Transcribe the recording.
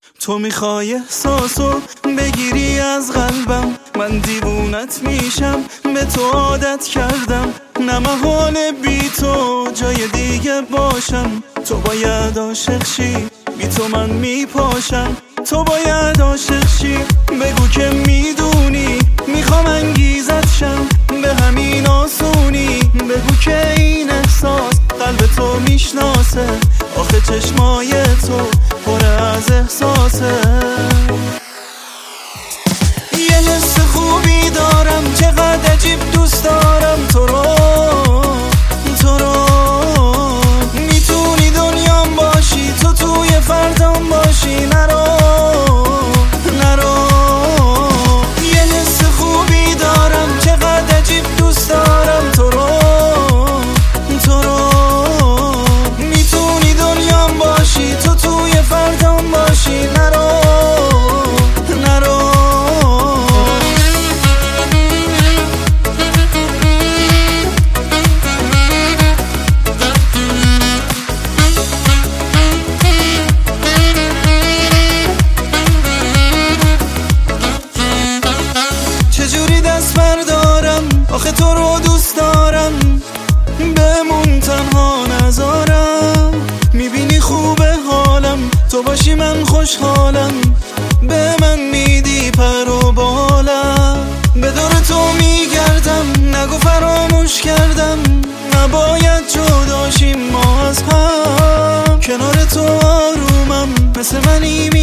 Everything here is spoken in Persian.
تو میخوای احساسو بگیری از قلبم، من دیوونت میشم، به تو عادت کردم، نه محاله بی تو جای دیگه باشم. تو باید عاشق شی، بی تو من میپاشم. تو باید عاشق شی، بگو که میدونی میخوام انگیزت شم، به همین آسونی بگو که این احساس قلب تو میشناسه. آخه چشمای تو پر از احساسه. یه حس خوبی دارم، چقدر عجیب دوست دارم تو رو. میتونی دنیام باشی، تو توی فردام باشی، نرو. یه حس خوبی دارم، چقدر عجیب دوست دارم تو رو. میتونی دنیام باشی، تو توی فردام باشی، نرو. چجوری دست بردارم، آخه تو رو دوست دارم، بمون تنها نذارم. میبینی خوبه حالم، تو باشی من خوشحالم، به من میدی پر و بالم. به دور تو میگردم، نگو فراموش کردم، نباید جداشیم ما از هم. کنار تو آرومم، مثل منی